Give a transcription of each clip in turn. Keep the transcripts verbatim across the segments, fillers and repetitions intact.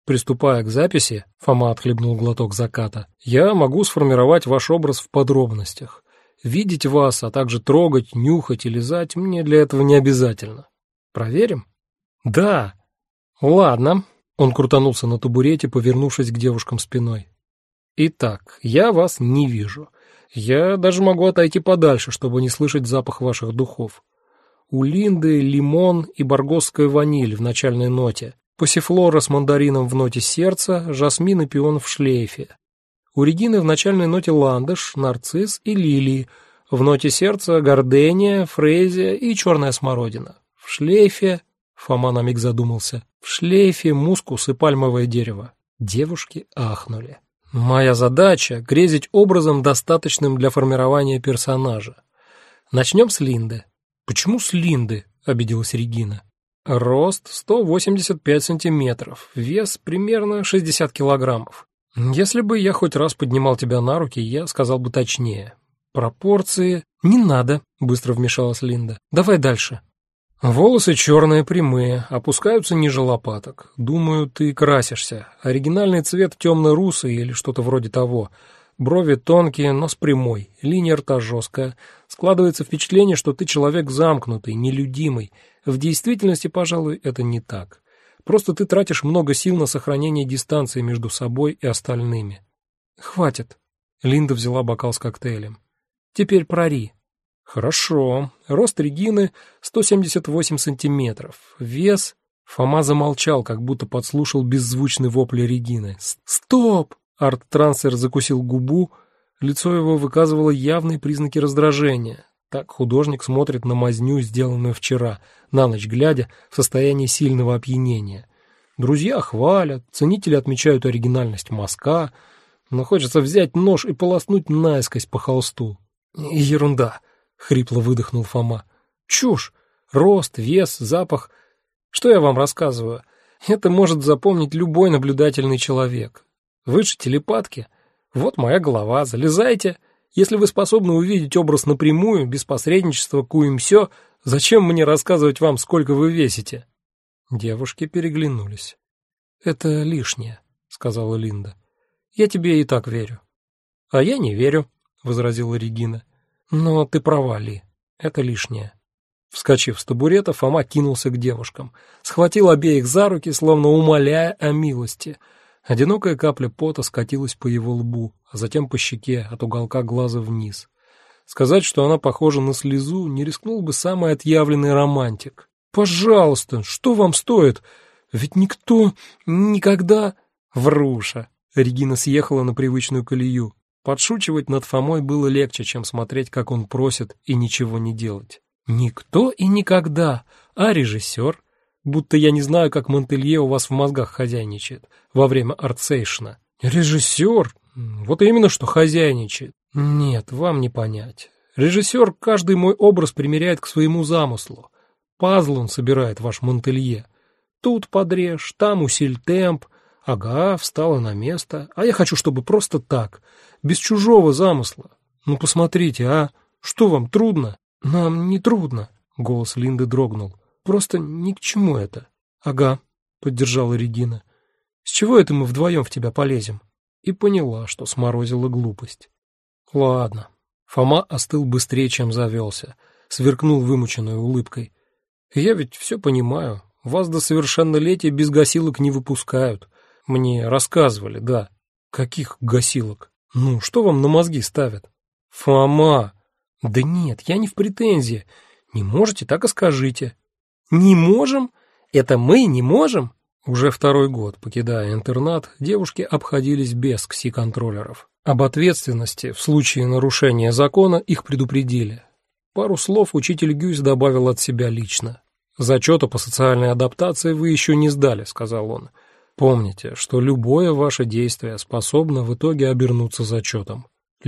Приступая к записи, Фома отхлебнул глоток заката, я могу сформировать ваш образ в подробностях. Видеть вас, а также трогать, нюхать и лизать мне для этого не обязательно. Проверим? Да. Ладно. Он крутанулся на табурете, повернувшись к девушкам спиной. Итак, я вас не вижу. Я даже могу отойти подальше, чтобы не слышать запах ваших духов. У Линды лимон и баргосская ваниль в начальной ноте, пассифлора с мандарином в ноте сердца, жасмин и пион в шлейфе. У Регины в начальной ноте ландыш, нарцисс и лилии, в ноте сердца гордения, фрезия и черная смородина. В шлейфе, Фома на миг задумался, в шлейфе мускус и пальмовое дерево. Девушки ахнули. Моя задача — грезить образом, достаточным для формирования персонажа. Начнем с Линды. Почему с Линды? Обиделась Регина. Рост сто восемьдесят пять сантиметров, вес примерно шестьдесят килограммов. Если бы я хоть раз поднимал тебя на руки, я сказал бы точнее. Пропорции... Не надо, быстро вмешалась Линда. Давай дальше. Волосы черные, прямые, опускаются ниже лопаток. Думаю, ты красишься. Оригинальный цвет темно-русый или что-то вроде того. Брови тонкие, нос прямой, линия рта жесткая. Складывается впечатление, что ты человек замкнутый, нелюдимый. В действительности, пожалуй, это не так. Просто ты тратишь много сил на сохранение дистанции между собой и остальными. Хватит. Линда взяла бокал с коктейлем. Теперь прори. Хорошо. Рост Регины сто семьдесят восемь сантиметров. Вес... Фома замолчал, как будто подслушал беззвучный вопль Регины. Стоп! Арт-трансер закусил губу, лицо его выказывало явные признаки раздражения. Так художник смотрит на мазню, сделанную вчера, на ночь глядя, в состоянии сильного опьянения. Друзья хвалят, ценители отмечают оригинальность мазка, но хочется взять нож и полоснуть наискось по холсту. Ерунда, хрипло выдохнул Фома. Чушь. Рост, вес, запах. Что я вам рассказываю? Это может запомнить любой наблюдательный человек. Вы же телепатки. Вот моя голова, залезайте. Если вы способны увидеть образ напрямую, без посредничества куем-сё, зачем мне рассказывать вам, сколько вы весите? Девушки переглянулись. Это лишнее, сказала Линда. Я тебе и так верю. А я не верю, возразила Регина. Но ты права, Ли. Это лишнее. Вскочив с табурета, Фома кинулся к девушкам, схватил обеих за руки, словно умоляя о милости. Одинокая капля пота скатилась по его лбу, а затем по щеке от уголка глаза вниз. Сказать, что она похожа на слезу, не рискнул бы самый отъявленный романтик. Пожалуйста, что вам стоит? Ведь никто никогда... Вруша. Регина съехала на привычную колею. Подшучивать над Фомой было легче, чем смотреть, как он просит, и ничего не делать. Никто и никогда, а режиссер? Будто я не знаю, как Монтелье у вас в мозгах хозяйничает во время артсейшна. Режиссер? Вот именно, что хозяйничает. Нет, вам не понять. Режиссер каждый мой образ примеряет к своему замыслу. Пазл он собирает, ваш Монтелье. Тут подрежь, там усиль темп. Ага, встала на место. А я хочу, чтобы просто так, без чужого замысла. Ну посмотрите, а? Что вам, трудно? Нам не трудно. Голос Линды дрогнул. Просто ни к чему это. Ага, поддержала Регина. С чего это мы вдвоем в тебя полезем? И поняла, что сморозила глупость. Ладно. Фома остыл быстрее, чем завелся, сверкнул вымученной улыбкой. Я ведь все понимаю. Вас до совершеннолетия без гасилок не выпускают. Мне рассказывали, да. Каких гасилок? Ну, что вам на мозги ставят? Фома! Да нет, я не в претензии. Не можете, так и скажите. Не можем? Это мы не можем? Уже второй год, покидая интернат, девушки обходились без кси-контроллеров. Об ответственности в случае нарушения закона их предупредили. Пару слов учитель Гюйс добавил от себя лично. «Зачета по социальной адаптации вы еще не сдали», — сказал он. «Помните, что любое ваше действие способно в итоге обернуться зачетом.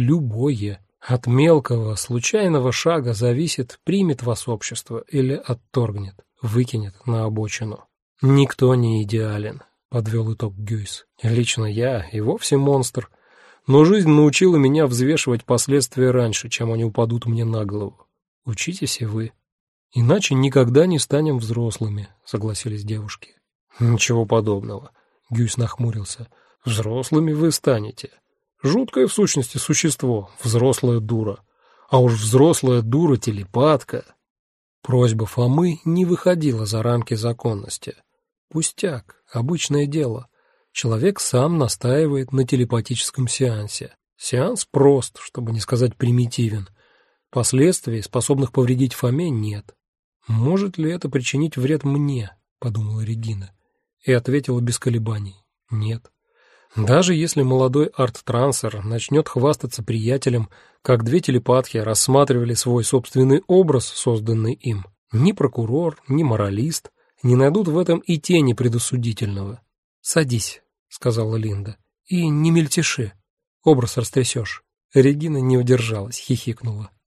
Любое. От мелкого, случайного шага зависит, примет вас общество или отторгнет, выкинет на обочину. Никто не идеален», — подвел итог Гюйс. «Лично я и вовсе монстр. Но жизнь научила меня взвешивать последствия раньше, чем они упадут мне на голову. Учитесь и вы. Иначе никогда не станем взрослыми», — согласились девушки. «Ничего подобного. Гюйс нахмурился. Взрослыми вы станете. Жуткое в сущности существо, взрослая дура. А уж взрослая дура-телепатка. Просьба Фомы не выходила за рамки законности. Пустяк, обычное дело. Человек сам настаивает на телепатическом сеансе. Сеанс прост, чтобы не сказать примитивен. Последствий, способных повредить Фоме, нет. «Может ли это причинить вред мне?» — подумала Регина. И ответила без колебаний. «Нет». Даже если молодой арт-трансер начнет хвастаться приятелем, как две телепатки рассматривали свой собственный образ, созданный им, ни прокурор, ни моралист не найдут в этом и тени предосудительного. «Садись», — сказала Линда, — «и не мельтеши, образ растрясешь». Регина не удержалась, хихикнула.